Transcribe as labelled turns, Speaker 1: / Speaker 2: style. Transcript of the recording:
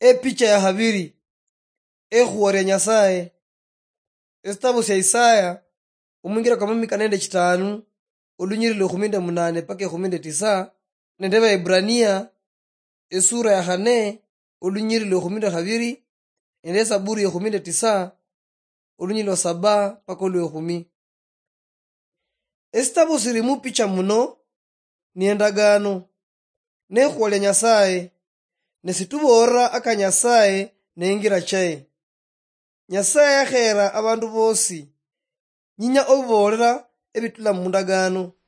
Speaker 1: Picha ya habiri ekhuorya Nyasaye esitabu sya Isaya omwingira kwa mami kanende chitanu olunyirire 18 paka 19 nende Waebrania esura ya 4 olunyirire 12 nende Zaburi ya 19 olunyirire 7 paka 10. Esitabu silimu picha muno ni endagano nekhuolya Nyasaye nesitubora aka Nyasaye nengira chaye. Nyasaye akhera abandu bosi nyinya obibolera ebitula mundagano